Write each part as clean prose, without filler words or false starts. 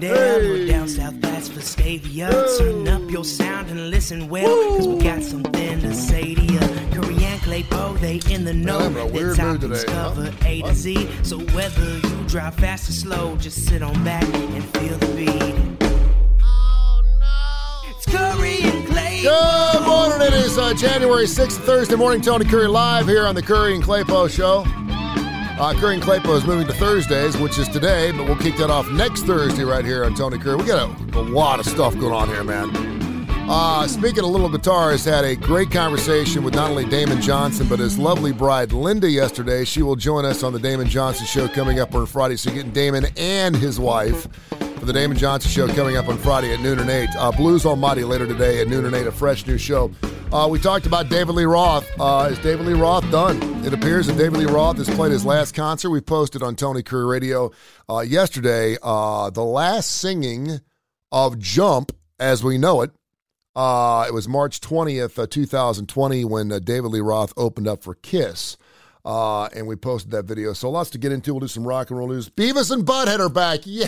down, or down south, that's for Stavia. Turn up your sound and listen well, cause we got something to say to ya. Curry and Claypo, they in the know. Their topics cover A to Z. So whether you drive fast or slow, just sit on back and feel the beat. Oh no! It's Curry and Claypo. Good morning, it is January 6th, Thursday morning. Tony Curry live here on the Curry and Claypo show. Curry and Claypo is moving to Thursdays, which is today, but we'll kick that off next Thursday right here on Tony Curry. We got a lot of stuff going on here, man. Speaking of little guitars, had a great conversation with not only Damon Johnson, but his lovely bride, Linda, yesterday. She will join us on the Damon Johnson show coming up on Friday. So you're getting Damon and his wife for the Damon Johnson show coming up on Friday at noon and 8. Blues Almighty later today at noon and 8, a fresh new show. We talked about David Lee Roth. Is David Lee Roth done? It appears that David Lee Roth has played his last concert. We posted on Tony Curry Radio yesterday the last singing of Jump as we know it. It was March 20th, 2020 when David Lee Roth opened up for Kiss. And we posted that video. So lots to get into. We'll do some rock and roll news. Beavis and Butthead are back. Yeah.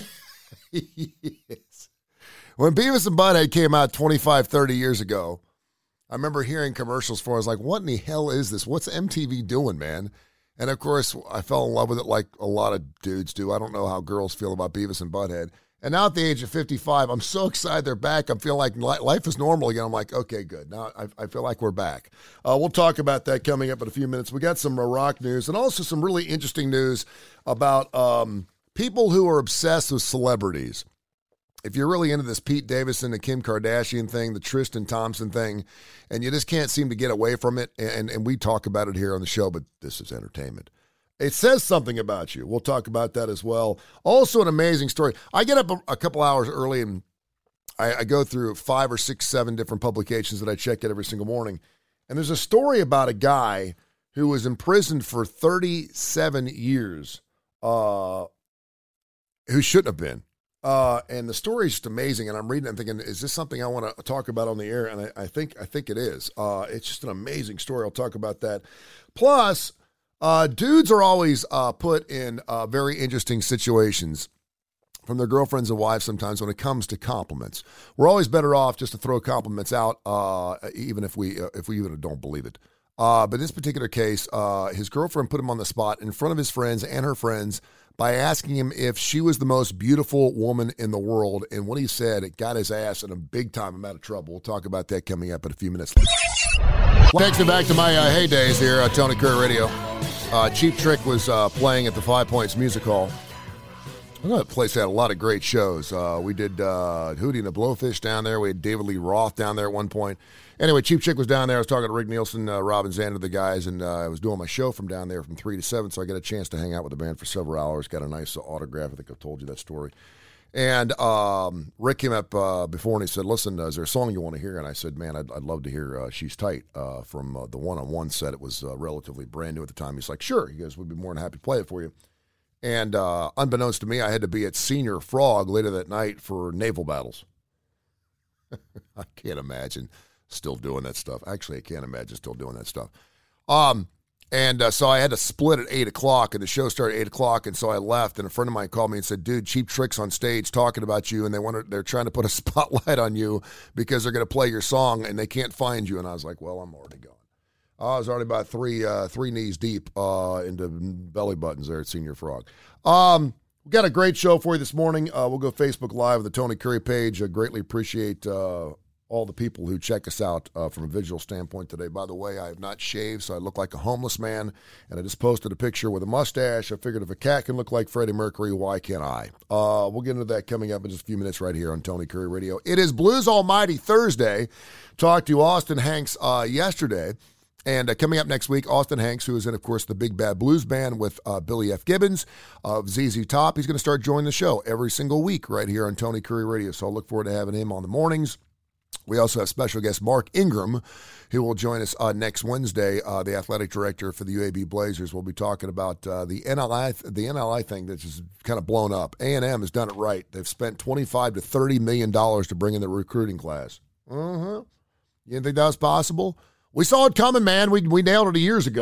Yes. When Beavis and Butthead came out 25, 30 years ago, I remember hearing commercials for it. I was like, what in the hell is this? What's MTV doing, man? And, of course, I fell in love with it like a lot of dudes do. I don't know how girls feel about Beavis and Butthead. And now at the age of 55, I'm so excited they're back. I'm feeling like life is normal again. I'm like, okay, good. Now I feel like we're back. We'll talk about that coming up in a few minutes. We got some rock news and also some really interesting news about people who are obsessed with celebrities. If you're really into this Pete Davidson, the Kim Kardashian thing, the Tristan Thompson thing, and you just can't seem to get away from it, and we talk about it here on the show, but this is entertainment. It says something about you. We'll talk about that as well. Also an amazing story. I get up a couple hours early, and I go through 5 or 6, 7 different publications that I check out every single morning, and there's a story about a guy who was imprisoned for 37 years who shouldn't have been. And the story is just amazing, and I'm reading it and thinking, is this something I want to talk about on the air? And I think it is. It's just an amazing story. I'll talk about that. Plus, dudes are always put in very interesting situations from their girlfriends and wives sometimes when it comes to compliments. We're always better off just to throw compliments out, even if we even don't believe it. But in this particular case, his girlfriend put him on the spot in front of his friends and her friends by asking him if she was the most beautiful woman in the world. And what he said, it got his ass in a big time amount of trouble. We'll talk about that coming up in a few minutes. Takes me back to my heydays here at Tony Curry Radio. Cheap Trick was playing at the Five Points Music Hall. That place had a lot of great shows. We did Hootie and the Blowfish down there. We had David Lee Roth down there at one point. Anyway, Cheap Trick was down there. I was talking to Rick Nielsen, Robin Zander, the guys, and I was doing my show from down there from 3 to 7, so I got a chance to hang out with the band for several hours. Got a nice autograph. I think I've told you that story. And Rick came up before and he said, listen, is there a song you want to hear? And I said, man, I'd love to hear She's Tight from the one-on-one set. It was relatively brand new at the time. He's like, sure. He goes, we'd be more than happy to play it for you. And unbeknownst to me, I had to be at Senior Frog later that night for naval battles. I can't imagine still doing that stuff. Actually, I can't imagine still doing that stuff. So I had to split at 8 o'clock, and the show started at 8 o'clock, and so I left, and a friend of mine called me and said, dude, Cheap Trick's on stage talking about you, and they're trying to put a spotlight on you because they're going to play your song, and they can't find you. And I was like, well, I'm already gone. I was already about three knees deep into belly buttons there at Senior Frog. We got a great show for you this morning. We'll go Facebook Live with the Tony Curry page. I greatly appreciate all the people who check us out from a visual standpoint today. By the way, I have not shaved, so I look like a homeless man, and I just posted a picture with a mustache. I figured if a cat can look like Freddie Mercury, why can't I? We'll get into that coming up in just a few minutes right here on Tony Curry Radio. It is Blues Almighty Thursday. Talked to Austin Hanks yesterday. And coming up next week, Austin Hanks, who is in, of course, the Big Bad Blues Band with Billy F. Gibbons of ZZ Top. He's going to start joining the show every single week right here on Tony Curry Radio. So I'll look forward to having him on the mornings. We also have special guest Mark Ingram, who will join us next Wednesday, the athletic director for the UAB Blazers. We'll be talking about the NLI thing that's just kind of blown up. A&M has done it right. They've spent $25 to $30 million to bring in the recruiting class. You didn't think that was possible? We saw it coming, man. We nailed it years ago.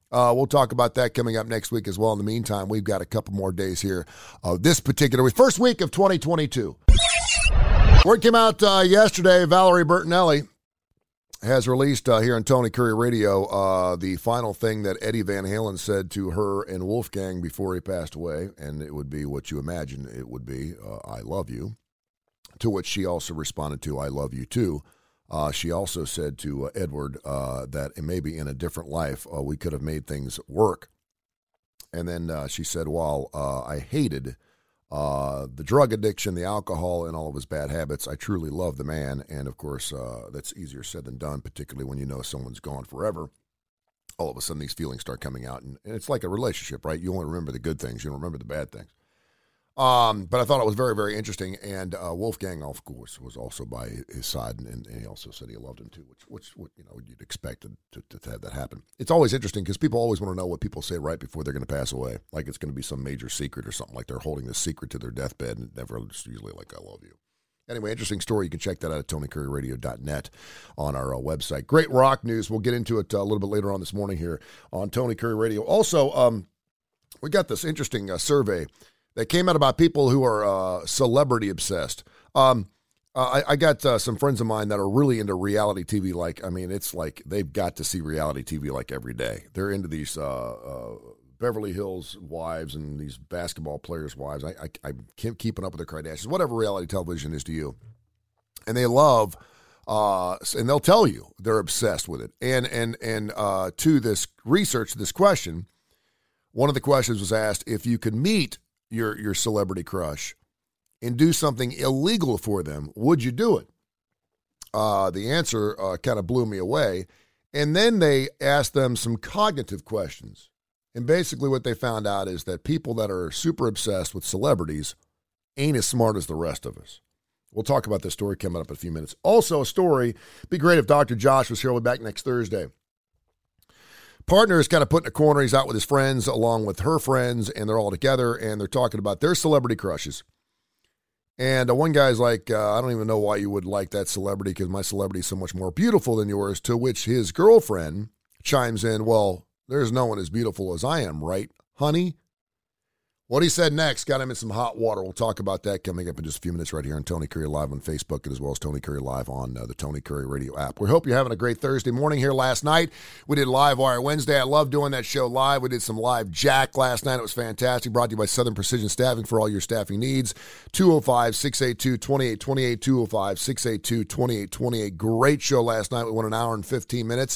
We'll talk about that coming up next week as well. In the meantime, we've got a couple more days here. This particular week, first week of 2022. Word came out yesterday. Valerie Bertinelli has released here on Tony Curry Radio the final thing that Eddie Van Halen said to her and Wolfgang before he passed away, and it would be what you imagine it would be, I love you, to which she also responded to, I love you too. She also said to Edward that maybe in a different life we could have made things work. And then she said, while I hated the drug addiction, the alcohol, and all of his bad habits, I truly love the man. And, of course, that's easier said than done, particularly when you know someone's gone forever. All of a sudden, these feelings start coming out. And it's like a relationship, right? You only remember the good things. You don't remember the bad things. But I thought it was very, very interesting. And Wolfgang, of course, was also by his side. And he also said he loved him, too, which you'd expect to have that happen. It's always interesting because people always want to know what people say right before they're going to pass away. Like it's going to be some major secret or something, like they're holding this secret to their deathbed. And it's usually like, I love you. Anyway, interesting story. You can check that out at TonyCurryRadio.net on our website. Great rock news. We'll get into it a little bit later on this morning here on Tony Curry Radio. Also, we got this interesting survey that came out about people who are celebrity obsessed. I got some friends of mine that are really into reality TV. It's like they've got to see reality TV like every day. They're into these Beverly Hills wives and these basketball players' wives. I keep keeping up with the Kardashians, whatever reality television is to you. And they love, and they'll tell you they're obsessed with it. And to this research, this question, one of the questions was asked, if you could meet your celebrity crush and do something illegal for them, would you do it? The answer kind of blew me away. And then they asked them some cognitive questions. And basically what they found out is that people that are super obsessed with celebrities ain't as smart as the rest of us. We'll talk about this story coming up in a few minutes. Also a story, be great if Dr. Josh was here. We'll be back next Thursday. Partner is kind of put in a corner. He's out with his friends along with her friends, and they're all together, and they're talking about their celebrity crushes. And one guy's like, I don't even know why you would like that celebrity because my celebrity is so much more beautiful than yours, to which his girlfriend chimes in, well, there's no one as beautiful as I am, right, honey? What he said next got him in some hot water. We'll talk about that coming up in just a few minutes right here on Tony Curry Live on Facebook, and as well as Tony Curry Live on the Tony Curry Radio app. We hope you're having a great Thursday morning here. Last night, we did Live Wire Wednesday. I love doing that show live. We did some live Jack last night. It was fantastic. Brought to you by Southern Precision Staffing for all your staffing needs. 205-682-2828, 205-682-2828. Great show last night. We went an hour and 15 minutes.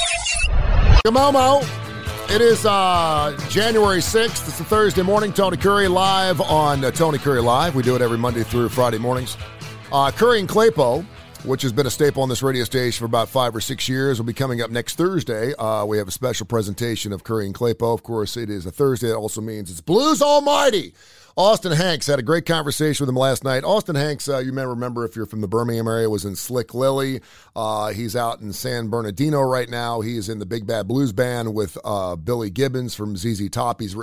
Momo. It is January 6th. It's a Thursday morning. Tony Curry Live on Tony Curry Live. We do it every Monday through Friday mornings. Curry and Claypo, which has been a staple on this radio station for about 5 or 6 years, will be coming up next Thursday. We have a special presentation of Curry and Claypo. Of course, it is a Thursday. That also means it's Blues Almighty. Austin Hanks, had a great conversation with him last night. Austin Hanks, you may remember if you're from the Birmingham area, was in Slick Lily. He's out in San Bernardino right now. He is in the Big Bad Blues Band with Billy Gibbons from ZZ Top. He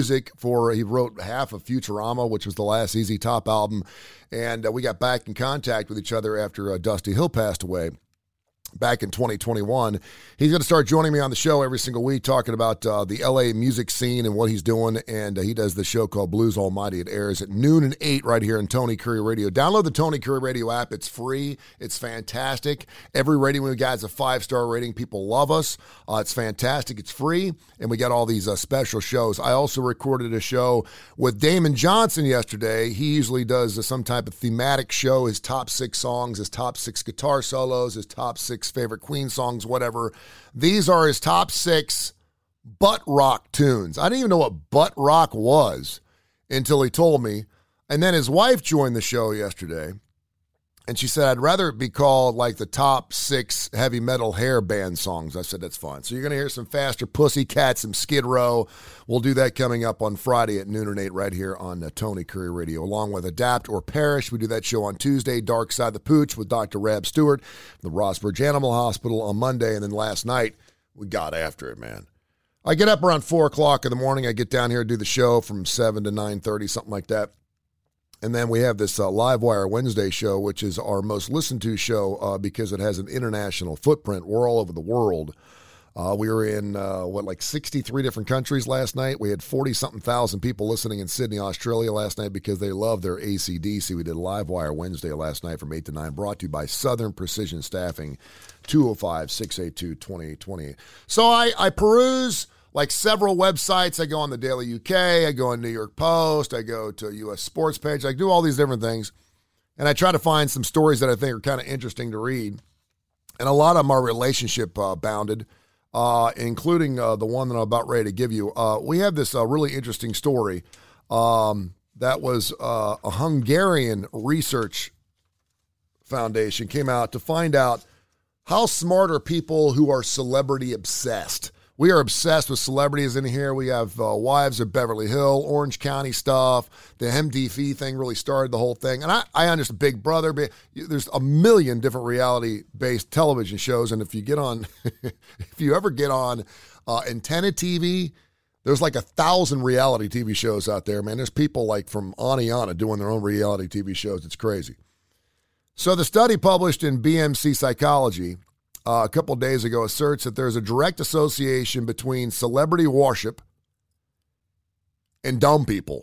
wrote half of Futurama, which was the last ZZ Top album. And we got back in contact with each other after Dusty Hill passed away back in 2021. He's going to start joining me on the show every single week talking about the LA music scene and what he's doing, and he does the show called Blues Almighty. It airs at noon and 8 right here on Tony Curry Radio. Download the Tony Curry Radio app. It's free. It's fantastic. Every rating we got is a 5-star rating. People love us. It's fantastic. It's free, and we got all these special shows. I also recorded a show with Damon Johnson yesterday. He usually does some type of thematic show, his top 6 songs, his top 6 guitar solos, his top 6 favorite Queen songs, whatever. These are his top 6 butt rock tunes. I didn't even know what butt rock was until he told me. And then his wife joined the show yesterday, and she said, I'd rather it be called like the top 6 heavy metal hair band songs. I said, that's fine. So you're going to hear some Faster Pussycat, some Skid Row. We'll do that coming up on Friday at noon and 8 right here on Tony Curry Radio, along with Adapt or Perish. We do that show on Tuesday, Dark Side of the Pooch with Dr. Rab Stewart, the Rossbridge Animal Hospital on Monday. And then last night, we got after it, man. I get up around 4 o'clock in the morning. I get down here and do the show from 7 to 9:30, something like that. And then we have this Live Wire Wednesday show, which is our most listened to show because it has an international footprint. We're all over the world. We were in, 63 different countries last night. We had 40-something thousand people listening in Sydney, Australia last night because they love their AC/DC. We did Live Wire Wednesday last night from 8 to 9, brought to you by Southern Precision Staffing, 205-682-2028. So I peruse like several websites. I go on the Daily UK, I go on New York Post, I go to U.S. Sports Page. I do all these different things, and I try to find some stories that I think are kind of interesting to read. And a lot of them are relationship bounded. Including the one that I'm about ready to give you. We have this really interesting story that was a Hungarian research foundation came out to find out how smart are people who are celebrity obsessed. We are obsessed with celebrities in here. We have Wives of Beverly Hills, Orange County stuff. The MTV thing really started the whole thing. And I understand Big Brother. But there's a million different reality-based television shows. And if you get on, if you ever get on Antenna TV, there's like 1,000 reality TV shows out there, man. There's people like from Aniana doing their own reality TV shows. It's crazy. So the study published in BMC Psychology a couple of days ago asserts that there's a direct association between celebrity worship and dumb people,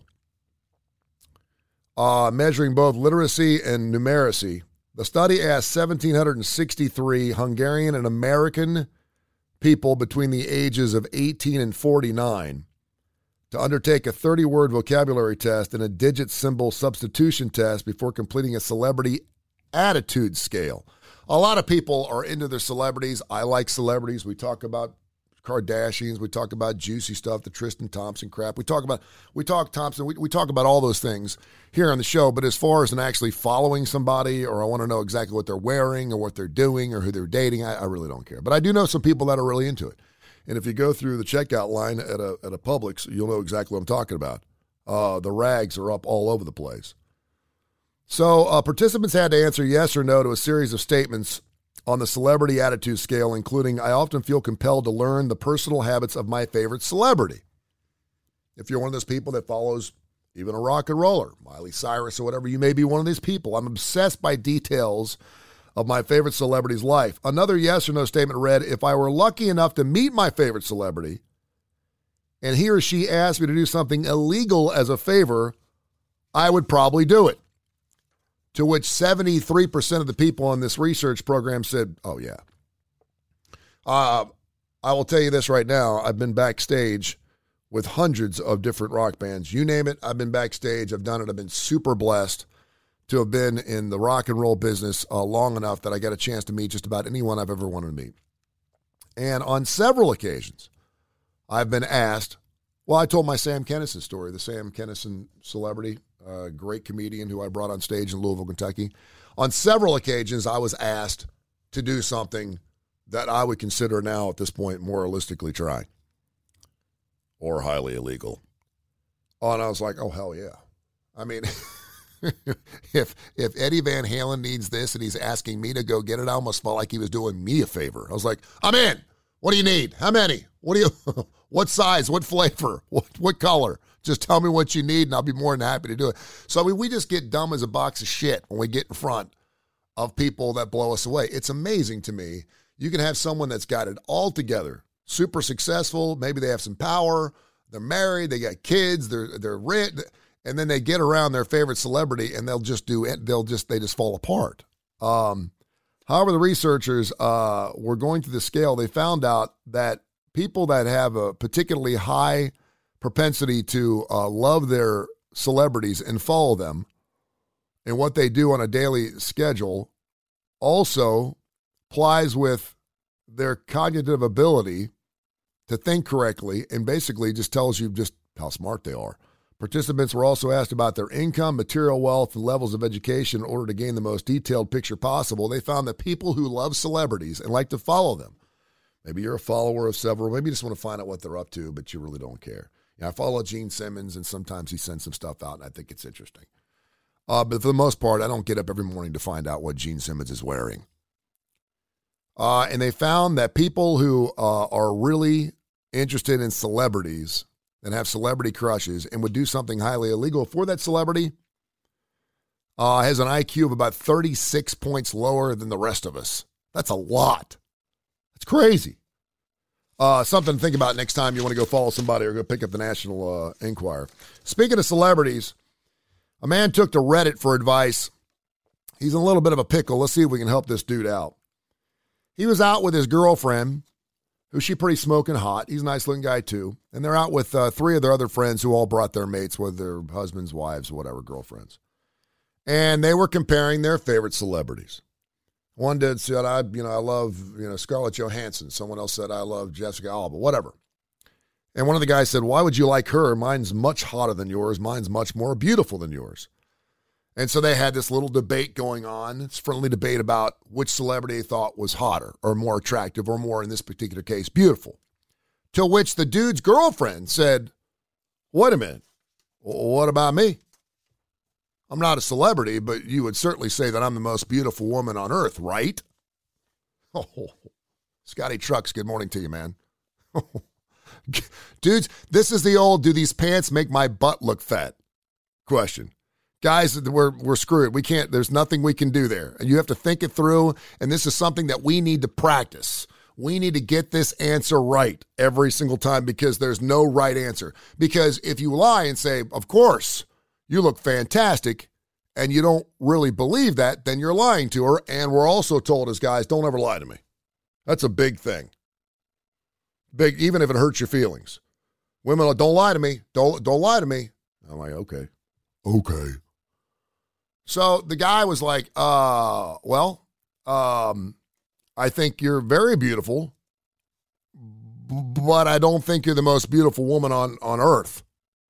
measuring both literacy and numeracy. The study asked 1,763 Hungarian and American people between the ages of 18 and 49 to undertake a 30-word vocabulary test and a digit symbol substitution test before completing a celebrity attitude scale. A lot of people are into their celebrities. I like celebrities. We talk about Kardashians. We talk about juicy stuff, the Tristan Thompson crap. We talk Thompson. We talk about all those things here on the show. But as far as actually following somebody, or I want to know exactly what they're wearing or what they're doing or who they're dating, I really don't care. But I do know some people that are really into it. And if you go through the checkout line at a Publix, you'll know exactly what I'm talking about. The rags are up all over the place. So participants had to answer yes or no to a series of statements on the celebrity attitude scale, including, I often feel compelled to learn the personal habits of my favorite celebrity. If you're one of those people that follows even a rock and roller, Miley Cyrus or whatever, you may be one of these people. I'm obsessed by details of my favorite celebrity's life. Another yes or no statement read, if I were lucky enough to meet my favorite celebrity and he or she asked me to do something illegal as a favor, I would probably do it. To which 73% of the people on this research program said, oh, yeah. I will tell you this right now. I've been backstage with hundreds of different rock bands. You name it, I've been backstage. I've done it. I've been super blessed to have been in the rock and roll business long enough that I got a chance to meet just about anyone I've ever wanted to meet. And on several occasions, I've been asked, well, I told my Sam Kinison story, the Sam Kinison celebrity, a great comedian who I brought on stage in Louisville, Kentucky. On several occasions, I was asked to do something that I would consider now at this point moralistically trying or highly illegal. Oh, and I was like, oh, hell yeah. I mean, if Eddie Van Halen needs this and he's asking me to go get it, I almost felt like he was doing me a favor. I was like, I'm in. What do you need? How many? What size? What flavor? What color? Just tell me what you need, and I'll be more than happy to do it. So, I mean, we just get dumb as a box of shit when we get in front of people that blow us away. It's amazing to me. You can have someone that's got it all together, super successful. Maybe they have some power. They're married. They got kids. They're rich, and then they get around their favorite celebrity, and they just fall apart. However, the researchers were going through the scale. They found out that people that have a particularly high propensity to love their celebrities and follow them and what they do on a daily schedule also plies with their cognitive ability to think correctly and basically just tells you just how smart they are. Participants were also asked about their income, material wealth, and levels of education in order to gain the most detailed picture possible. They found that people who love celebrities and like to follow them, maybe you're a follower of several, maybe you just want to find out what they're up to, but you really don't care. I follow Gene Simmons, and sometimes he sends some stuff out, and I think it's interesting. But for the most part, I don't get up every morning to find out what Gene Simmons is wearing. And they found that people who are really interested in celebrities and have celebrity crushes and would do something highly illegal for that celebrity has an IQ of about 36 points lower than the rest of us. That's a lot. That's crazy. Something to think about next time you want to go follow somebody or go pick up the National Enquirer. Speaking of celebrities, a man took to Reddit for advice. He's in a little bit of a pickle. Let's see if we can help this dude out. He was out with his girlfriend, who she pretty smoking hot. He's a nice-looking guy, too. And they're out with 3 of their other friends who all brought their mates, whether their husbands, wives, whatever, girlfriends. And they were comparing their favorite celebrities. One dude said, I love Scarlett Johansson. Someone else said, I love Jessica Alba, whatever. And one of the guys said, why would you like her? Mine's much hotter than yours. Mine's much more beautiful than yours. And so they had this little debate going on. It's a friendly debate about which celebrity they thought was hotter or more attractive or more, in this particular case, beautiful. To which the dude's girlfriend said, wait a minute, what about me? I'm not a celebrity, but you would certainly say that I'm the most beautiful woman on earth, right? Oh, Scotty Trucks, good morning to you, man. Dudes, this is the old, do these pants make my butt look fat question. Guys, we're screwed. We can't, there's nothing we can do there. And you have to think it through, and this is something that we need to practice. We need to get this answer right every single time because there's no right answer. Because if you lie and say, of course, you look fantastic, and you don't really believe that, then you're lying to her. And we're also told as guys, don't ever lie to me. That's a big thing. Big, even if it hurts your feelings. Women are, don't lie to me. Don't lie to me. I'm like, okay. So the guy was like, I think you're very beautiful, but I don't think you're the most beautiful woman on earth.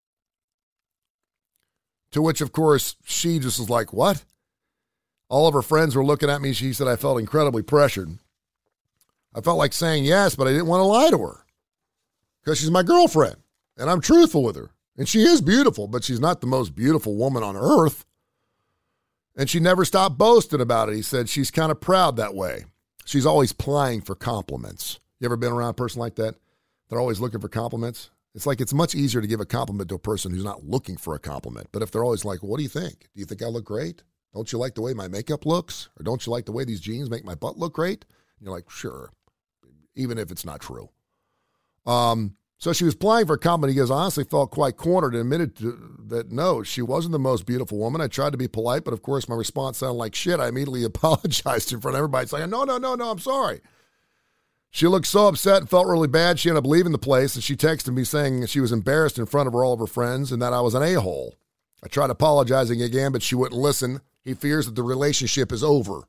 To which, of course, she just was like, what? All of her friends were looking at me. She said, I felt incredibly pressured. I felt like saying yes, but I didn't want to lie to her because she's my girlfriend and I'm truthful with her. And she is beautiful, but she's not the most beautiful woman on earth. And she never stopped boasting about it. He said she's kind of proud that way. She's always plying for compliments. You ever been around a person like that? They're always looking for compliments. It's like it's much easier to give a compliment to a person who's not looking for a compliment. But if they're always like, what do you think? Do you think I look great? Don't you like the way my makeup looks? Or don't you like the way these jeans make my butt look great? And you're like, sure, even if it's not true. So she was applying for a compliment. He goes, I honestly felt quite cornered and admitted that no, she wasn't the most beautiful woman. I tried to be polite, but of course my response sounded like shit. I immediately apologized in front of everybody saying, no, I'm sorry. She looked so upset and felt really bad. She ended up leaving the place, and she texted me saying she was embarrassed in front of all of her friends and that I was an a-hole. I tried apologizing again, but she wouldn't listen. He fears that the relationship is over.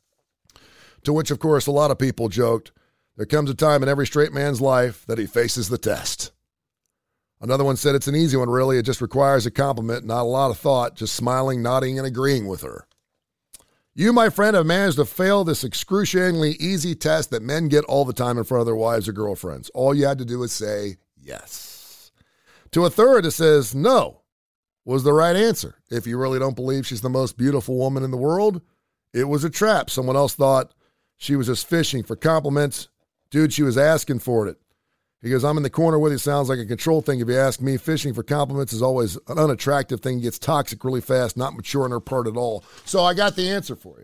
To which, of course, a lot of people joked, there comes a time in every straight man's life that he faces the test. Another one said it's an easy one, really. It just requires a compliment, not a lot of thought, just smiling, nodding, and agreeing with her. You, my friend, have managed to fail this excruciatingly easy test that men get all the time in front of their wives or girlfriends. All you had to do is say yes. To a third, it says no was the right answer. If you really don't believe she's the most beautiful woman in the world, it was a trap. Someone else thought she was just fishing for compliments. Dude, she was asking for it. He goes, I'm in the corner with you. Sounds like a control thing. If you ask me, fishing for compliments is always an unattractive thing. Gets toxic really fast, not mature on her part at all. So I got the answer for you.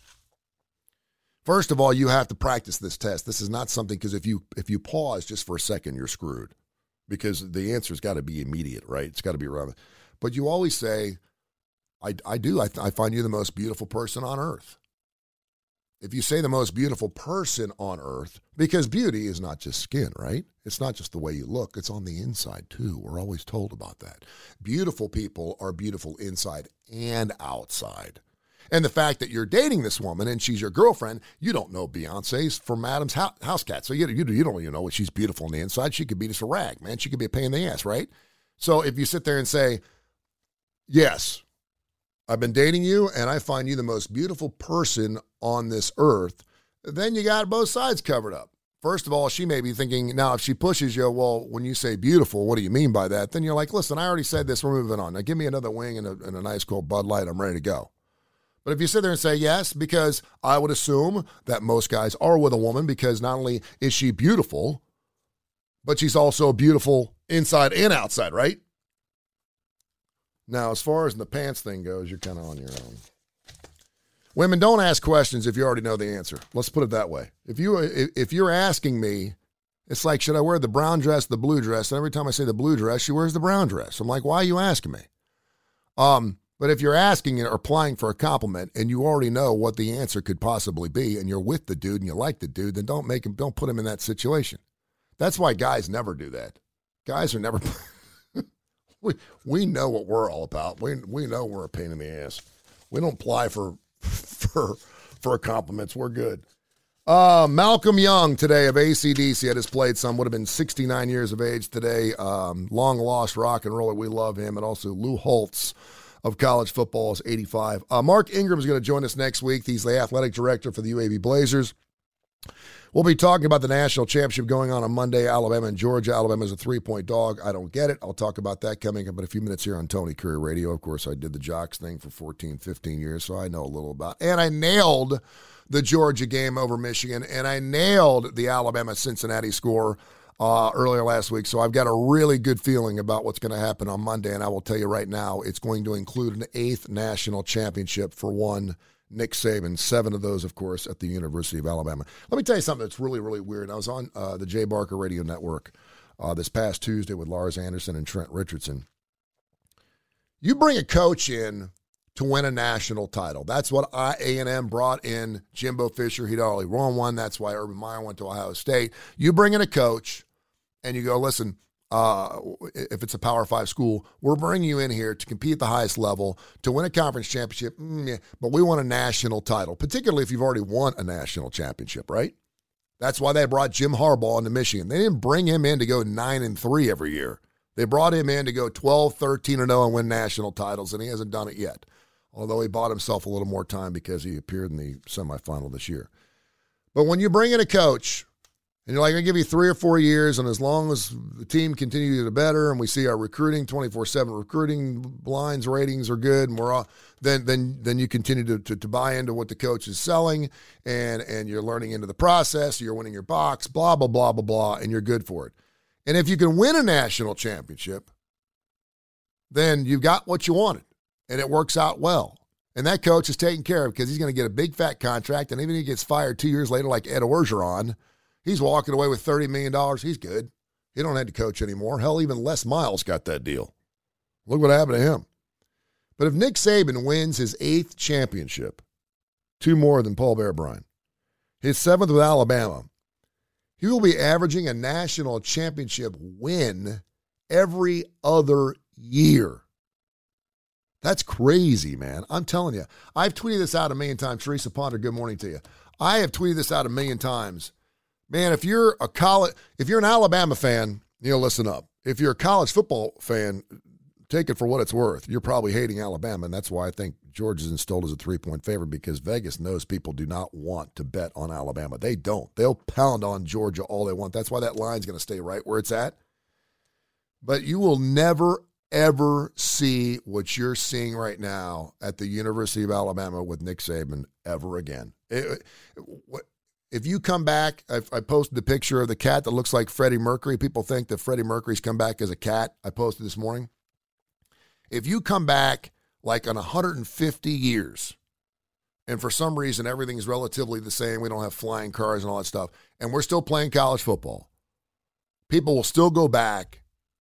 First of all, you have to practice this test. This is not something, because if you pause just for a second, you're screwed. Because the answer's got to be immediate, right? It's got to be around. But you always say, I find you the most beautiful person on earth. If you say the most beautiful person on earth, because beauty is not just skin, right? It's not just the way you look. It's on the inside, too. We're always told about that. Beautiful people are beautiful inside and outside. And the fact that you're dating this woman and she's your girlfriend, you don't know Beyonce's from Adam's house cat. So you don't even know what she's beautiful on the inside. She could be just a rag, man. She could be a pain in the ass, right? So if you sit there and say, yes, I've been dating you, and I find you the most beautiful person on this earth, then you got both sides covered up. First of all, she may be thinking, now if she pushes you, well, when you say beautiful, what do you mean by that? Then you're like, listen, I already said this, we're moving on. Now give me another wing and a nice cold Bud Light, I'm ready to go. But if you sit there and say yes, because I would assume that most guys are with a woman because not only is she beautiful, but she's also beautiful inside and outside, right? Now, as far as the pants thing goes, you're kind of on your own. Women, don't ask questions if you already know the answer. Let's put it that way. If you're asking me It's like, should I wear the brown dress, the blue dress? And every time I say the blue dress, she wears the brown dress. I'm like, why are you asking me? But if you're asking or applying for a compliment and you already know what the answer could possibly be and you're with the dude and you like the dude, then don't put him in that situation. That's why guys never do that. Guys are never we know what we're all about. We know we're a pain in the ass. We don't apply for compliments. We're good. Malcolm Young today of AC/DC had his played some, would have been 69 years of age today. Long lost rock and roller. We love him. And also Lou Holtz of college football is 85. Mark Ingram is going to join us next week. He's the athletic director for the UAB Blazers. We'll be talking about the national championship going on Monday, Alabama and Georgia. Alabama's a 3-point dog. I don't get it. I'll talk about that coming up in a few minutes here on Tony Curry Radio. Of course, I did the Jocks thing for 14, 15 years, so I know a little about it. And I nailed the Georgia game over Michigan, and I nailed the Alabama-Cincinnati score earlier last week. So I've got a really good feeling about what's going to happen on Monday, and I will tell you right now, it's going to include an 8th national championship for one Nick Saban, 7 of those, of course, at the University of Alabama. Let me tell you something that's really, really weird. I was on the Jay Barker Radio Network this past Tuesday with Lars Anderson and Trent Richardson. You bring a coach in to win a national title. That's what A&M brought in Jimbo Fisher. He'd already won one. That's why Urban Meyer went to Ohio State. You bring in a coach, and you go, listen, if it's a Power 5 school, we're bringing you in here to compete at the highest level, to win a conference championship, but we want a national title, particularly if you've already won a national championship, right? That's why they brought Jim Harbaugh into Michigan. They didn't bring him in to go 9-3 every year. They brought him in to go 12, 13-0 and win national titles, and he hasn't done it yet, although he bought himself a little more time because he appeared in the semifinal this year. But when you bring in a coach, and you're like, I'm going to give you 3 or 4 years, and as long as the team continues to get better and we see our recruiting, 24/7 recruiting blinds ratings are good, and we're all, then you continue to buy into what the coach is selling, and you're learning into the process, you're winning your box, blah, blah, blah, blah, blah, and you're good for it. And if you can win a national championship, then you've got what you wanted, and it works out well. And that coach is taken care of because he's going to get a big, fat contract, and even if he gets fired 2 years later like Ed Orgeron, he's walking away with $30 million. He's good. He don't have to coach anymore. Hell, even Les Miles got that deal. Look what happened to him. But if Nick Saban wins his 8th championship, 2 more than Paul Bear Bryant, his 7th with Alabama, he will be averaging a national championship win every other year. That's crazy, man. I'm telling you. I've tweeted this out a million times. Teresa Ponder, good morning to you. I have tweeted this out a million times. Man, if you're an Alabama fan, listen up. If you're a college football fan, take it for what it's worth. You're probably hating Alabama, and that's why I think Georgia's installed as a 3-point favorite, because Vegas knows people do not want to bet on Alabama. They don't. They'll pound on Georgia all they want. That's why that line's going to stay right where it's at. But you will never, ever see what you're seeing right now at the University of Alabama with Nick Saban ever again. If you come back, I posted the picture of the cat that looks like Freddie Mercury. People think that Freddie Mercury's come back as a cat. I posted this morning. If you come back like on 150 years, and for some reason everything's relatively the same, we don't have flying cars and all that stuff, and we're still playing college football, people will still go back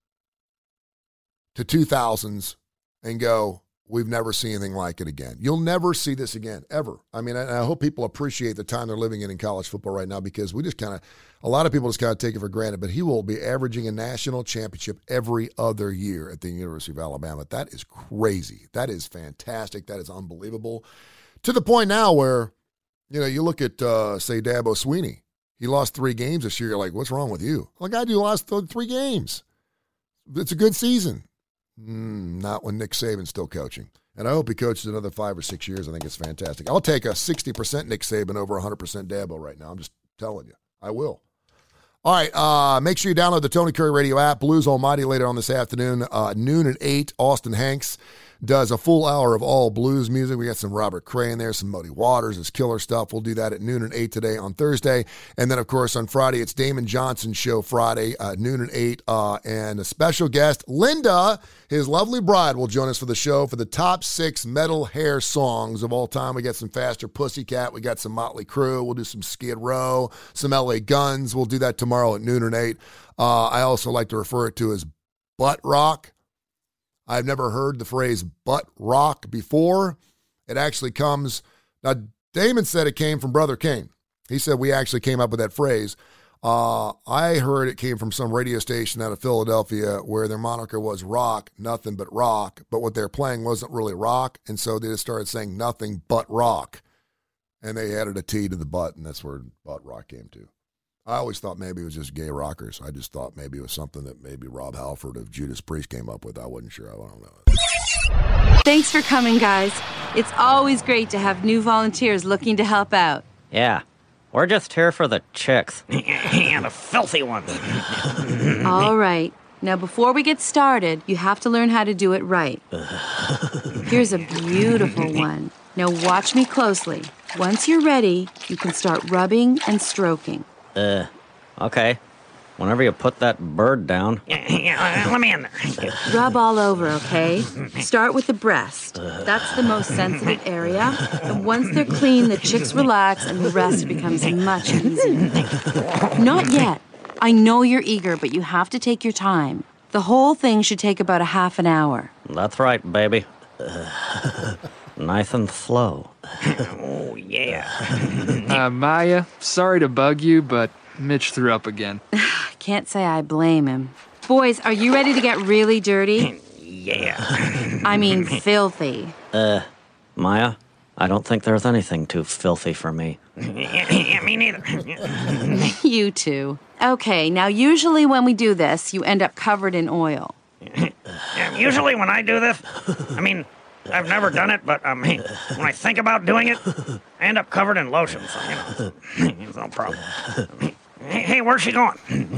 to 2000s and go, we've never seen anything like it again. You'll never see this again, ever. I mean, I hope people appreciate the time they're living in college football right now, because we just a lot of people just kind of take it for granted, but he will be averaging a national championship every other year at the University of Alabama. That is crazy. That is fantastic. That is unbelievable. To the point now where, you look at, say, Dabo Swinney. He lost 3 games this year. You're like, what's wrong with you? Well, the guy lost 3 games. It's a good season. Not when Nick Saban's still coaching. And I hope he coaches another 5 or 6 years. I think it's fantastic. I'll take a 60% Nick Saban over 100% Dabo right now. I'm just telling you. I will. All right, make sure you download the Tony Curry Radio app. Blues Almighty later on this afternoon, noon at 8, Austin Hanks. does a full hour of all blues music. We got some Robert Cray in there, some Muddy Waters, his killer stuff. We'll do that at noon and 8 today on Thursday. And then, of course, on Friday, it's Damon Johnson's show Friday, noon and 8. And a special guest, Linda, his lovely bride, will join us for the show for the top 6 metal hair songs of all time. We got some Faster Pussycat. We got some Motley Crue. We'll do some Skid Row, some LA Guns. We'll do that tomorrow at noon and 8. I also like to refer it to as butt rock. I've never heard the phrase butt rock before. It actually comes, now Damon said it came from Brother Kane. He said we actually came up with that phrase. I heard it came from some radio station out of Philadelphia where their moniker was rock, nothing but rock, but what they're playing wasn't really rock, and so they just started saying nothing but rock, and they added a T to the butt, and that's where butt rock came to. I always thought maybe it was just gay rockers. I just thought maybe it was something that maybe Rob Halford of Judas Priest came up with. I wasn't sure. I don't know. Thanks for coming, guys. It's always great to have new volunteers looking to help out. Yeah, we're just here for the chicks. And the filthy ones. All right. Now, before we get started, you have to learn how to do it right. Here's a beautiful one. Now, watch me closely. Once you're ready, you can start rubbing and stroking. Okay. Whenever you put that bird down. Let me in there. Rub all over, okay? Start with the breast. That's the most sensitive area. And once they're clean, the chicks relax and the rest becomes much easier. Not yet. I know you're eager, but you have to take your time. The whole thing should take about a half an hour. That's right, baby. Nice and slow. Oh, yeah. Maya, sorry to bug you, but Mitch threw up again. Can't say I blame him. Boys, are you ready to get really dirty? Yeah. I mean filthy. Maya, I don't think there's anything too filthy for me. Yeah, me neither. You too. Okay, now usually when we do this, you end up covered in oil. Usually when I do this, I mean, I've never done it, but when I think about doing it, I end up covered in lotion, so, it's no problem. Hey, where's she going?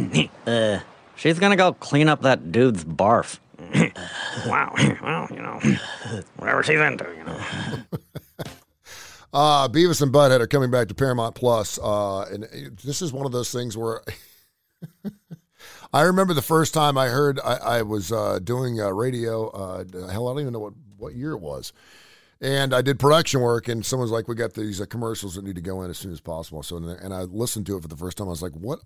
She's gonna go clean up that dude's barf. Wow. Well, whatever she's into, Beavis and Butthead are coming back to Paramount Plus, and this is one of those things where I remember the first time I heard, I was doing radio, hell, I don't even know what year it was, and I did production work, and someone's like, we got these commercials that need to go in as soon as possible, so, and I listened to it for the first time. I was like, what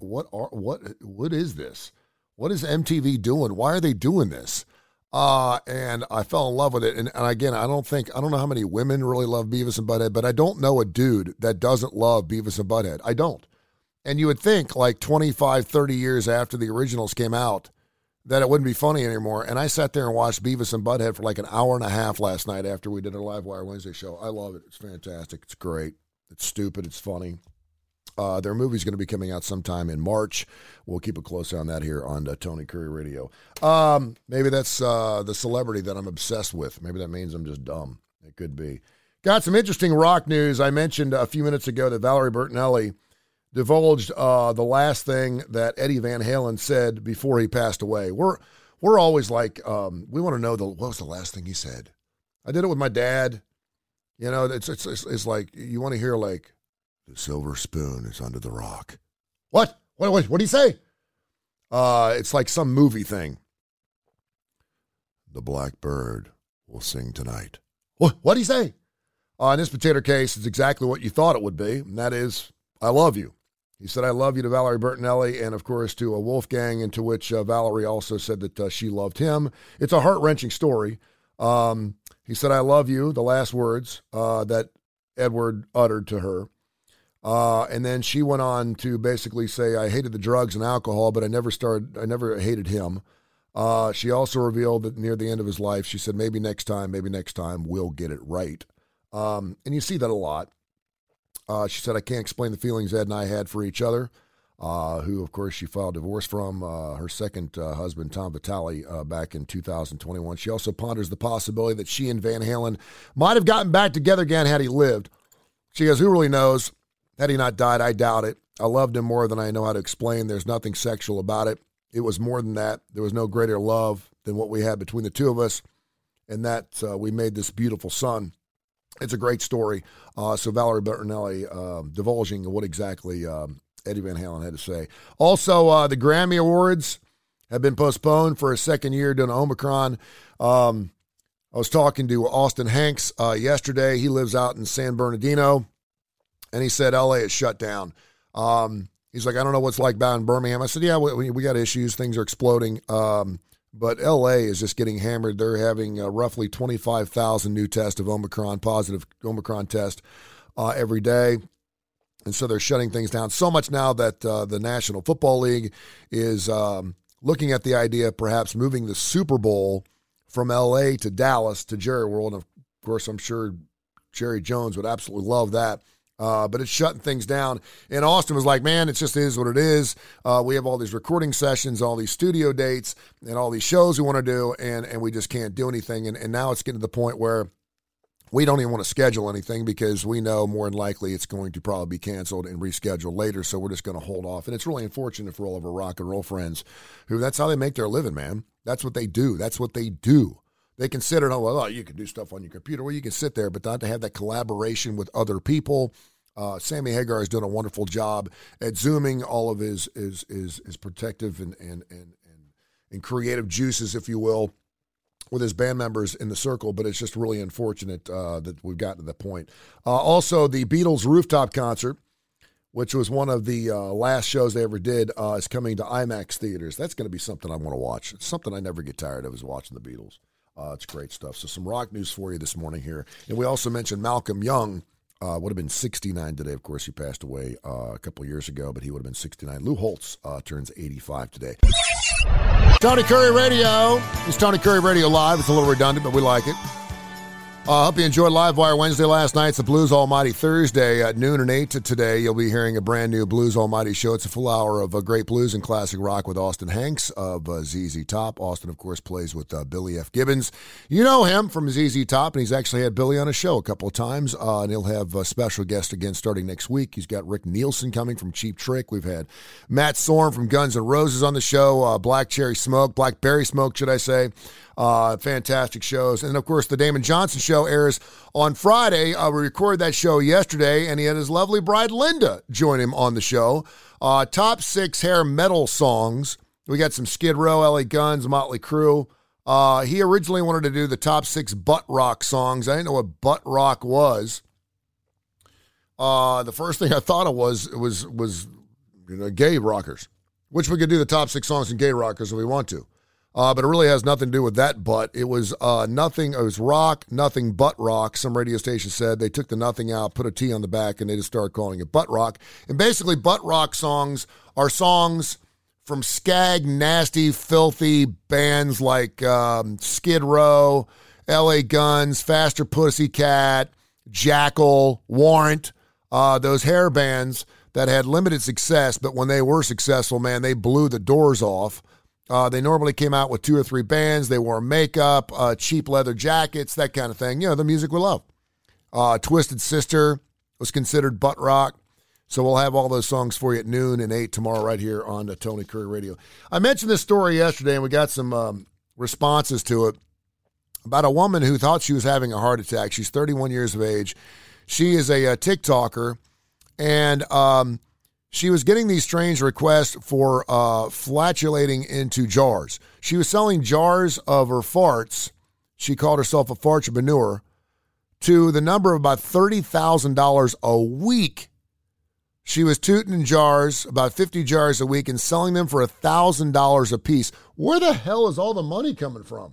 is this? What is MTV doing? Why are they doing this? And I fell in love with it. And again, I don't know how many women really love Beavis and Butthead, but I don't know a dude that doesn't love Beavis and Butthead. I don't. And you would think like 25, 30 years after the originals came out that it wouldn't be funny anymore. And I sat there and watched Beavis and Butthead for like an hour and a half last night after we did our Live Wire Wednesday show. I love it. It's fantastic. It's great. It's stupid. It's funny. Their movie's going to be coming out sometime in March. We'll keep a close eye on that here on Tony Curry Radio. Maybe that's the celebrity that I'm obsessed with. Maybe that means I'm just dumb. It could be. Got some interesting rock news. I mentioned a few minutes ago that Valerie Bertinelli divulged the last thing that Eddie Van Halen said before he passed away. We're always like, we want to know what was the last thing he said. I did it with my dad. You know, it's like you want to hear like, the silver spoon is under the rock. What did he say? It's like some movie thing. The black bird will sing tonight. What did he say? In this particular case, it's exactly what you thought it would be, and that is, I love you. He said, I love you to Valerie Bertinelli, and of course to a Wolfgang, and to which Valerie also said that she loved him. It's a heart-wrenching story. He said, I love you, the last words that Edward uttered to her. And then she went on to basically say, I hated the drugs and alcohol, but I never hated him. She also revealed that near the end of his life, she said, maybe next time we'll get it right. And you see that a lot. She said, I can't explain the feelings Ed and I had for each other, who, of course, she filed divorce from her second husband, Tom Vitale, back in 2021. She also ponders the possibility that she and Van Halen might have gotten back together again had he lived. She goes, who really knows? Had he not died, I doubt it. I loved him more than I know how to explain. There's nothing sexual about it. It was more than that. There was no greater love than what we had between the two of us. and that we made this beautiful sun. It's a great story. So Valerie Bertinelli divulging what exactly Eddie Van Halen had to say. Also, the Grammy Awards have been postponed for a second year due to Omicron. I was talking to Austin Hanks yesterday. He lives out in San Bernardino, and he said L.A. is shut down. He's like, I don't know what's like down in Birmingham. I said, yeah, we got issues. Things are exploding. But L.A. is just getting hammered. They're having roughly 25,000 new tests of Omicron, positive Omicron test every day. And so they're shutting things down so much now that the National Football League is looking at the idea of perhaps moving the Super Bowl from L.A. to Dallas to Jerry World. And, of course, I'm sure Jerry Jones would absolutely love that. But it's shutting things down. And Austin was like, man, it just is what it is. We have all these recording sessions, all these studio dates, and all these shows we want to do, and we just can't do anything. And now it's getting to the point where we don't even want to schedule anything because we know more than likely it's going to probably be canceled and rescheduled later, so we're just going to hold off. And it's really unfortunate for all of our rock and roll friends who that's how they make their living, man. That's what they do. That's what they do. They consider, you can do stuff on your computer. Well, you can sit there, but not to have that collaboration with other people. Sammy Hagar is doing a wonderful job at Zooming all of his protective and creative juices, if you will, with his band members in the circle, but it's just really unfortunate that we've gotten to that point. Also, the Beatles rooftop concert, which was one of the last shows they ever did, is coming to IMAX theaters. That's going to be something I want to watch. It's something I never get tired of is watching the Beatles. It's great stuff. So some rock news for you this morning here. And we also mentioned Malcolm Young. Would have been 69 today. Of course, he passed away a couple of years ago, but he would have been 69. Lou Holtz turns 85 today. Tony Curry Radio. It's Tony Curry Radio Live. It's a little redundant, but we like it. Hope you enjoyed Live Wire Wednesday last night. It's the Blues Almighty Thursday at noon and 8 to today. You'll be hearing a brand new Blues Almighty show. It's a full hour of great blues and classic rock with Austin Hanks of ZZ Top. Austin, of course, plays with Billy F. Gibbons. You know him from ZZ Top, and he's actually had Billy on a show a couple of times. And he'll have a special guest again starting next week. He's got Rick Nielsen coming from Cheap Trick. We've had Matt Sorum from Guns N' Roses on the show. Blackberry Smoke, should I say. Fantastic shows. And, of course, the Damon Johnson Show airs on Friday. We recorded that show yesterday, and he had his lovely bride, Linda, join him on the show. Top 6 hair metal songs. We got some Skid Row, LA Guns, Motley Crue. He originally wanted to do the top 6 butt rock songs. I didn't know what butt rock was. The first thing I thought of was gay rockers, which we could do the top 6 songs in gay rockers if we want to. But it really has nothing to do with that butt. It was nothing. It was rock, nothing but rock. Some radio station said they took the nothing out, put a T on the back, and they just started calling it butt rock. And basically, butt rock songs are songs from skag, nasty, filthy bands like Skid Row, LA Guns, Faster Pussycat, Jackal, Warrant, those hair bands that had limited success, but when they were successful, man, they blew the doors off. They normally came out with 2 or 3 bands. They wore makeup, cheap leather jackets, that kind of thing. You know, the music we love. Twisted Sister was considered butt rock. So we'll have all those songs for you at noon and 8 tomorrow right here on the Tony Curry Radio. I mentioned this story yesterday, and we got some responses to it about a woman who thought she was having a heart attack. She's 31 years of age. She is a TikToker, and she was getting these strange requests for flatulating into jars. She was selling jars of her farts. She called herself a fartpreneur to the number of about $30,000 a week. She was tooting in jars, about 50 jars a week, and selling them for $1,000 a piece. Where the hell is all the money coming from?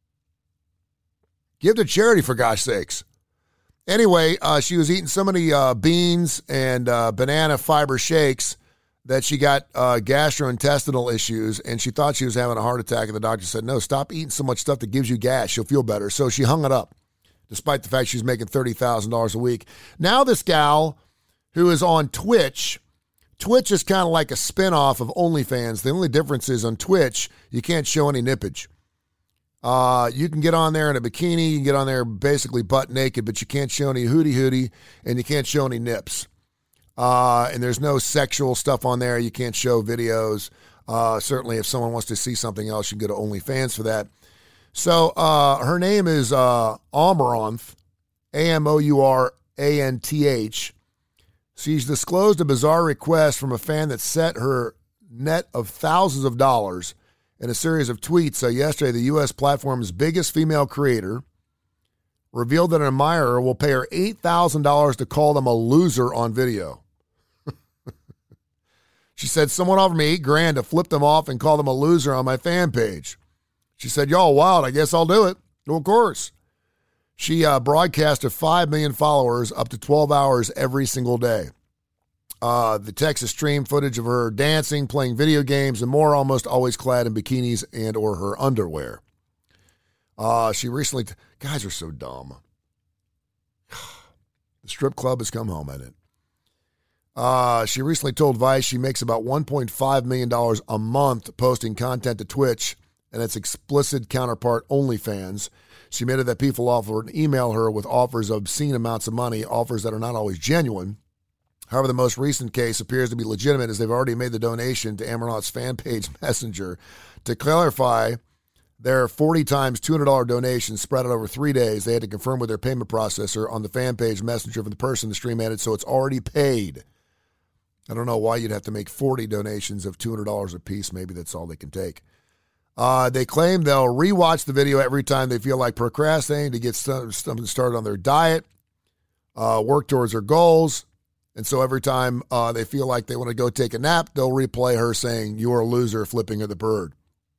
Give to charity, for gosh sakes. Anyway, she was eating so many beans and banana fiber shakes that she got gastrointestinal issues, and she thought she was having a heart attack, and the doctor said, no, stop eating so much stuff that gives you gas. You'll feel better. So she hung it up, despite the fact she's making $30,000 a week. Now this gal who is on Twitch is kind of like a spinoff of OnlyFans. The only difference is on Twitch, you can't show any nippage. You can get on there in a bikini, you can get on there basically butt naked, but you can't show any hootie, and you can't show any nips. And there's no sexual stuff on there. You can't show videos. Certainly if someone wants to see something else, you can go to OnlyFans for that. So her name is Amaranth, Amouranth. She's disclosed a bizarre request from a fan that set her net of thousands of dollars in a series of tweets. Yesterday, the U.S. platform's biggest female creator revealed that an admirer will pay her $8,000 to call them a loser on video. She said, someone offered me $8,000 to flip them off and call them a loser on my fan page. She said, y'all wild, I guess I'll do it. Well, of course. She broadcast to 5 million followers up to 12 hours every single day. The Texas streamed footage of her dancing, playing video games, and more, almost always clad in bikinis and or her underwear. She recently... guys are so dumb. The strip club has come home, hasn't it? She recently told Vice she makes about $1.5 million a month posting content to Twitch and its explicit counterpart OnlyFans. She admitted that people offered to email her with offers of obscene amounts of money, offers that are not always genuine. However, the most recent case appears to be legitimate as they've already made the donation to Amaranth's fan page Messenger. To clarify, their 40 times $200 donation spread out over 3 days. They had to confirm with their payment processor on the fan page Messenger for the person the stream added, so it's already paid. I don't know why you'd have to make 40 donations of $200 a piece. Maybe that's all they can take. They claim they'll rewatch the video every time they feel like procrastinating to get something started on their diet, work towards their goals. And so every time they feel like they want to go take a nap, they'll replay her saying, "You are a loser," flipping her the bird.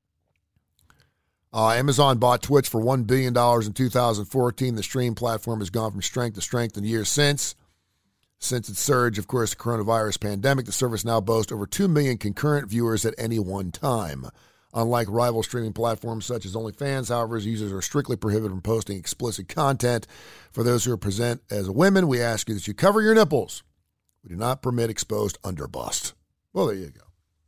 Amazon bought Twitch for $1 billion in 2014. The stream platform has gone from strength to strength in the years since. Since its surge, of course, the coronavirus pandemic, the service now boasts over 2 million concurrent viewers at any one time. Unlike rival streaming platforms such as OnlyFans, however, users are strictly prohibited from posting explicit content. For those who are present as women, we ask you that you cover your nipples. We do not permit exposed underbust. Well, there you go.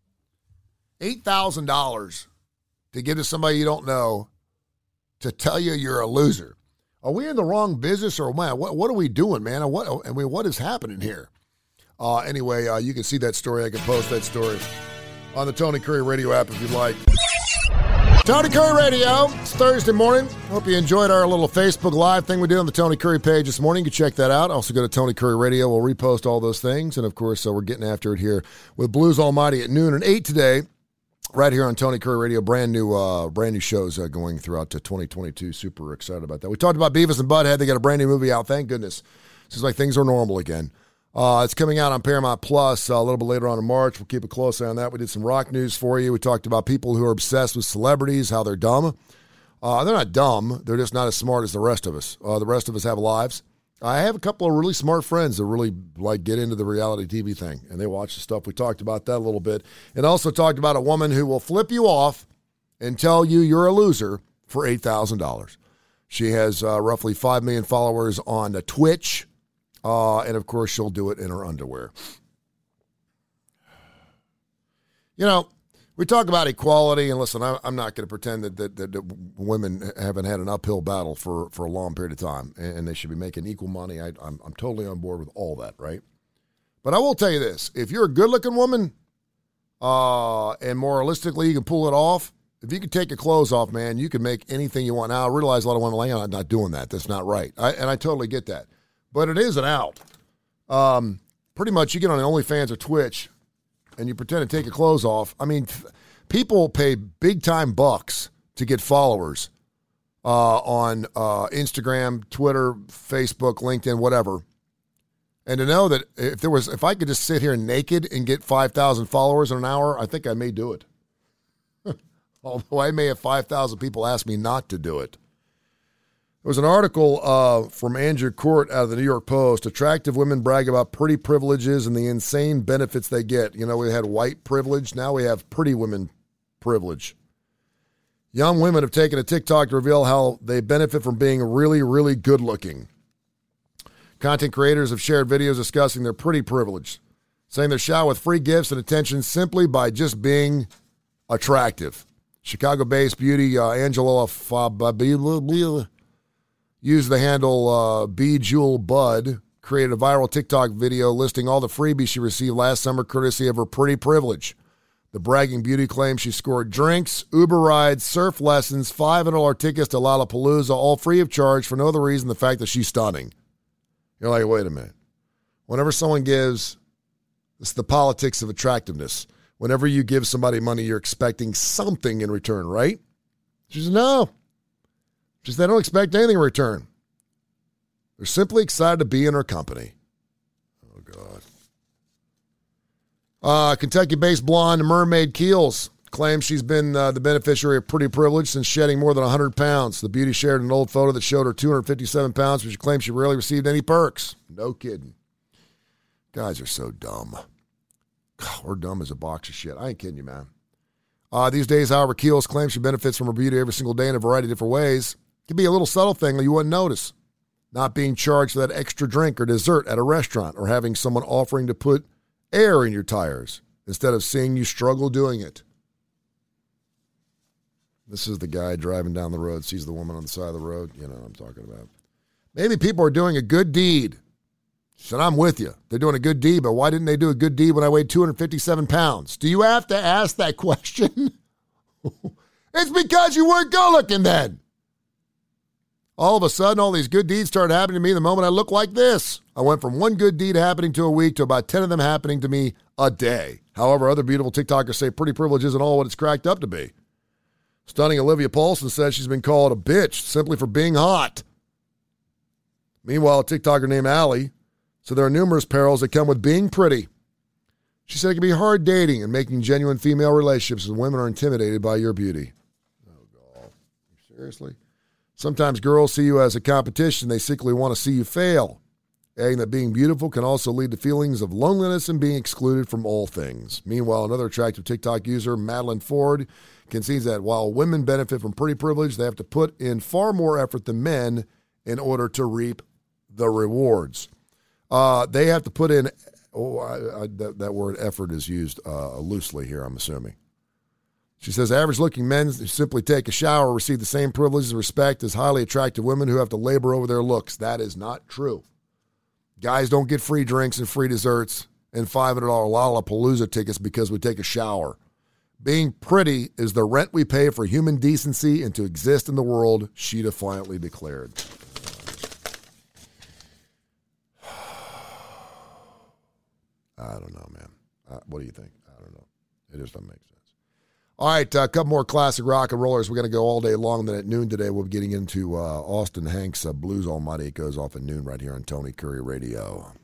$8,000 to give to somebody you don't know to tell you you're a loser. Are we in the wrong business, or man, what are we doing, man? What is happening here? Anyway, you can see that story. I can post that story on the Tony Curry Radio app if you'd like. Tony Curry Radio. It's Thursday morning. Hope you enjoyed our little Facebook Live thing we did on the Tony Curry page this morning. You can check that out. Also go to Tony Curry Radio. We'll repost all those things. And, of course, we're getting after it here with Blues Almighty at noon and 8 today. Right here on Tony Curry Radio, brand new shows going throughout to 2022. Super excited about that. We talked about Beavis and Butthead. They got a brand new movie out. Thank goodness. Seems like things are normal again. It's coming out on Paramount Plus a little bit later on in March. We'll keep a close eye on that. We did some rock news for you. We talked about people who are obsessed with celebrities, how they're dumb. They're not dumb. They're just not as smart as the rest of us. The rest of us have lives. I have a couple of really smart friends that really get into the reality TV thing, and they watch the stuff. We talked about that a little bit, and also talked about a woman who will flip you off and tell you you're a loser for $8,000. She has roughly 5 million followers on Twitch, and of course she'll do it in her underwear. You know, we talk about equality, and listen, I'm not going to pretend that women haven't had an uphill battle for a long period of time, and they should be making equal money. I'm totally on board with all that, right? But I will tell you this. If you're a good-looking woman, and moralistically you can pull it off, if you can take your clothes off, man, you can make anything you want. Now, I realize a lot of women are like, I'm not doing that. That's not right. And I totally get that. But it is an out. Pretty much you get on OnlyFans or Twitch, and you pretend to take your clothes off. I mean, people pay big-time bucks to get followers on Instagram, Twitter, Facebook, LinkedIn, whatever. And to know that if I could just sit here naked and get 5,000 followers in an hour, I think I may do it. Although I may have 5,000 people ask me not to do it. There was an article from Andrew Court out of the New York Post. Attractive women brag about pretty privileges and the insane benefits they get. You know, we had white privilege. Now we have pretty women privilege. Young women have taken to TikTok to reveal how they benefit from being really, really good looking. Content creators have shared videos discussing their pretty privilege, saying they're showered with free gifts and attention simply by just being attractive. Chicago-based beauty Angela Fabila used the handle BeJewelBud, created a viral TikTok video listing all the freebies she received last summer courtesy of her pretty privilege. The bragging beauty claims she scored drinks, Uber rides, surf lessons, $500 tickets to Lollapalooza, all free of charge for no other reason than the fact that she's stunning. You're like, wait a minute. Whenever someone gives, it's the politics of attractiveness. Whenever you give somebody money, you're expecting something in return, right? She says, no. Just they don't expect anything in return. They're simply excited to be in her company. Oh, God. Kentucky-based blonde Mermaid Keels claims she's been the beneficiary of pretty privilege since shedding more than 100 pounds. The beauty shared an old photo that showed her 257 pounds, but she claims she rarely received any perks. No kidding. Guys are so dumb. God, we're dumb as a box of shit. I ain't kidding you, man. These days, however, Keels claims she benefits from her beauty every single day in a variety of different ways. It could be a little subtle thing that you wouldn't notice. Not being charged for that extra drink or dessert at a restaurant, or having someone offering to put air in your tires instead of seeing you struggle doing it. This is the guy driving down the road, sees the woman on the side of the road. You know what I'm talking about. Maybe people are doing a good deed. She said, I'm with you. They're doing a good deed, but why didn't they do a good deed when I weighed 257 pounds? Do you have to ask that question? It's because you weren't good-looking then. All of a sudden, all these good deeds started happening to me the moment I looked like this. I went from one good deed happening to a week to about 10 of them happening to me a day. However, other beautiful TikTokers say pretty privilege isn't all what it's cracked up to be. Stunning Olivia Paulson says she's been called a bitch simply for being hot. Meanwhile, a TikToker named Allie said there are numerous perils that come with being pretty. She said it can be hard dating and making genuine female relationships when women are intimidated by your beauty. Oh, God. Seriously? Sometimes girls see you as a competition. They secretly want to see you fail. Adding that being beautiful can also lead to feelings of loneliness and being excluded from all things. Meanwhile, another attractive TikTok user, Madeline Ford, concedes that while women benefit from pretty privilege, they have to put in far more effort than men in order to reap the rewards. They have to put in, that word effort is used loosely here, I'm assuming. She says average-looking men who simply take a shower receive the same privileges and respect as highly attractive women who have to labor over their looks. That is not true. Guys don't get free drinks and free desserts and $500 Lollapalooza tickets because we take a shower. Being pretty is the rent we pay for human decency and to exist in the world, she defiantly declared. I don't know, man. What do you think? I don't know. It just doesn't make sense. All right, a couple more classic rock and rollers. We're going to go all day long. Then at noon today, we'll be getting into Austin Hanks' Blues Almighty. It goes off at noon right here on Tony Curry Radio.